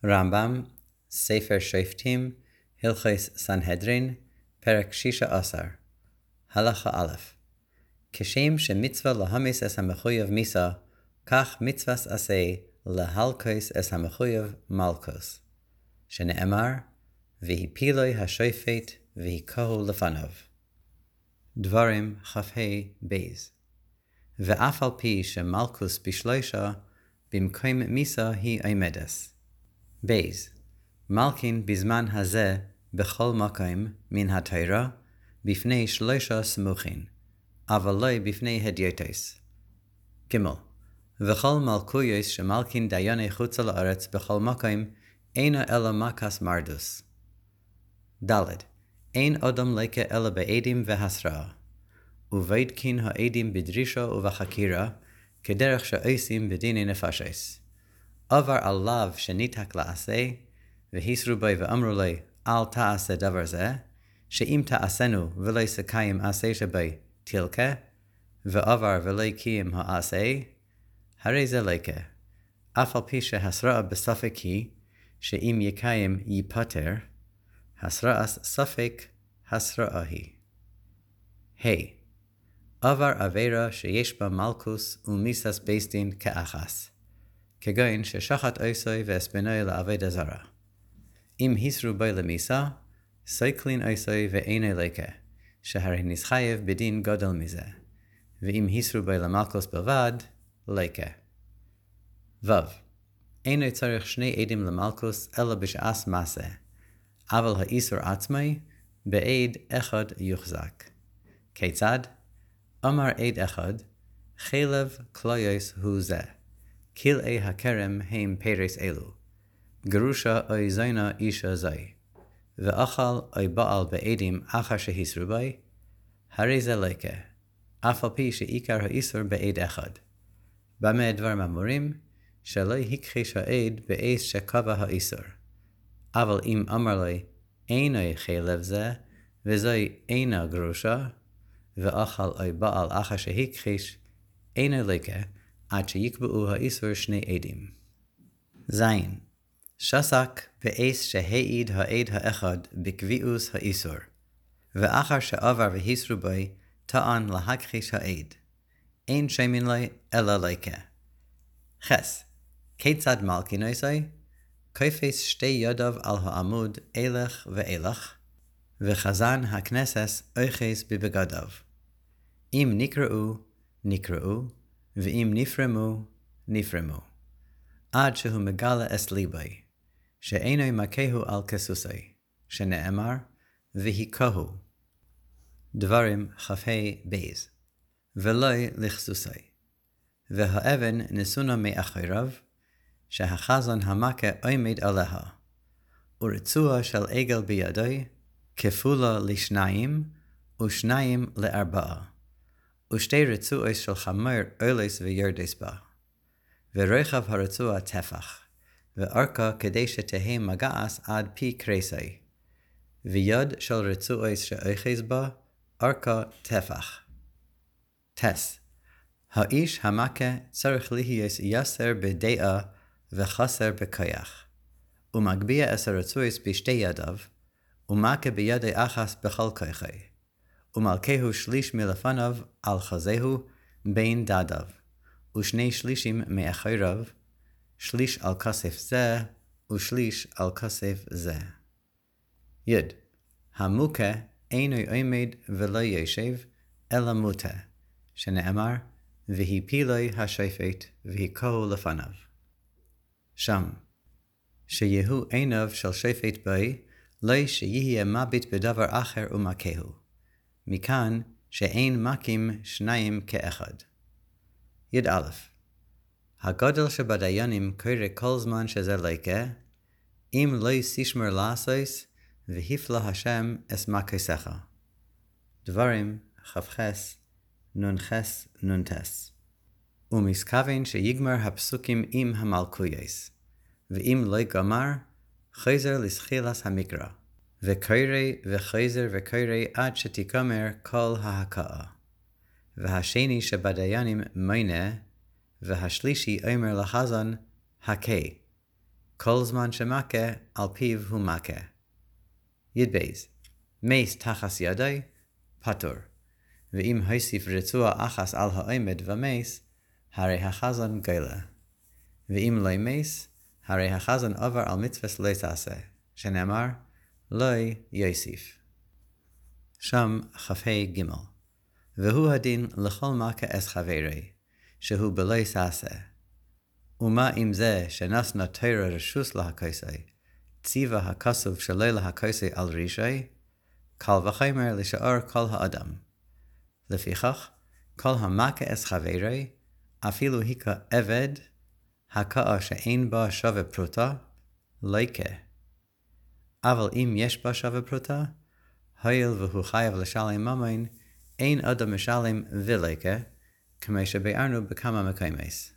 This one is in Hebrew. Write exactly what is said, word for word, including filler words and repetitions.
רמב"ם, ספר שופטים, הלכות סנהדרין, פרק שישה עשר. הלכה א', כשם שמצווה להמיס את המחויב מיסה, כך מצווה עשה להלקוס את המחויב מלכוס. שנאמר, והפילוי השופט והיכהו לפניו. דברים כ"ה בייז. ואף על פי שמלכוס בשלושה, במקום מיסה היא עומדס. בייז. מלכין בזמן הזה בכל מקום מן התורה, בפני שלושה סמוכין, אבל לא בפני הדיוטס. ג' וכל מלכויוס שמלכין דייני חוצה לארץ בכל מקום, אינו אלא מקס מרדוס. ד' אין אדם לקה אלא בעדים והסרעה, ובודקין העדים בדרישה ובחקירה, כדרך שעושים בדיני נפשות. עבר עליו שניתק לעשה, והסרו בו ואמרו לו, אל תעשה דבר זה, שאם תעשנו ולא סקיים עשה שבו תלכה, ועבר ולא קיים העשה, הרי זה לקה. אף על פי שהסרעה בספק היא, שאם יקיים ייפטר, הסרעה ספק הסרעה היא. ה' עבר עבירה שיש בה מלכוס ומיסס בית דין כאחס, כגון ששחט עושי והספנוי לעבודה זרה. אם הסרו בו למיסה, סיקלין עושי ואינו לקה, שהרי נסחייב בדין גדול מזה, ואם הסרו בו למלכוס בלבד, לקה. ו' אינו צריך שני עדים למלכוס אלא בשעת מעשה, אבל האיסור עצמי בעד אחד יוחזק. כיצד? אמר עד אחד, חלב כלויוס הוא זה, כלאי הכרם הם פרס אלו, גרושה או זינה אישה זי, ואכל או בעל בעדים אחר שהסרו בי, הרי זה לקה, אף על פי שעיקר האיסור בעד אחד. במה דברים אמורים? שלא הכחיש העד בעד שקבע האיסור. אבל אם אמר לי, אינו חלב זה, וזוי אינה גרושה, ואכל או בעל אחר שהכחיש, אינו לקה, עד שיקבעו האיסור שני עדים. זין. שסק באס שהעיד העד האחד בקביעוס האיסור, ואחר שעבר והסרו בי, טען להכחיש העד. אין שמין לי אלא לקה. חס. כיצד מלכין עושה? קופס שתי ידיו על העמוד אלך ואלך, וחזן הכנסס אוחז בבגדיו. אם נקראו, נקראו, ואם נפרמו, נפרמו. עד שהוא מגלה את ליבי, שאינו מכהו על כסוסי, שנאמר, והיכהו. דברים כ"ה בייז. ולא לכסוסי. והאבן נסונה מאחוריו, שהחזן המכה עומד עליה, ורצועה של עגל בידי, כפולה לשניים, ושניים לארבעה, ושתי רצועות של חמור עולס וירדס בה, ורחב הרצועה טפח, וארכה כדי שתהא מגעס עד פי קרסי, ויד של רצועות שאוחז בה, ארכה טפח. טס. האיש המכה צריך להיות יסר בדעה וחסר בכוח, ומגביה את הרצועות בשתי ידיו, ומכה בידי אחס בכל כוחי, ומלכהו שליש מלפניו על חזהו בין דדיו, ושני שלישים מאחוריו, שליש על כסף זה, ושליש על כסף זה. י. המוכה אינו עומד ולא יושב, אלא מוטה, שנאמר, והפילוי השופט והיכהו לפניו. שם. שיהו עיניו של שופט בי, לא שיהיה מביט בדבר אחר ומכהו. מכאן שאין מכים שניים כאחד. י"א. הגודל שבדיינים קורא כל זמן שזה לקה, אם לא ישמר לעשוס, והפלא השם את מכוסיך. דברים כ"ח נ"ח נ"ט. ומסכוון שיגמר הפסוקים עם המלכויוס, ואם לא גמר, חוזר לסחילת המקרא, וקורא וחוזר וקורא עד שתגמר כל ההקאה. והשני שבדיינים מונה, והשלישי אומר לחזן, הכה, כל זמן שמכה, על פיו הוא מכה. ידבייז, מייס תחס ידי, פטור. ואם הוסיף רצוע אחס על העומד ומייס, הרי החזן גלה. ואם לא מייס, הרי החזן עובר על מצווה לא תעשה, שנאמר, לא יוסיף. שם כ"ה ג' והוא הדין לכל מכה אס חברי, שהוא בלא תעשה. ומה עם זה שנתנה תורה רשוס להכוסי, ציווה הכסוב שלא להכוסי על רישי, קל וחומר לשאר כל האדם. לפיכך, כל המכה אס חברי, אפילו היכה עבד, הכאה שאין בה שווה פרוטה, לא יקה. אבל אם יש בה שווה פרוטה, הואיל והוא חייב לשלם ממון, אין אדם משלם וליקה, כמו שביארנו בכמה מקומות.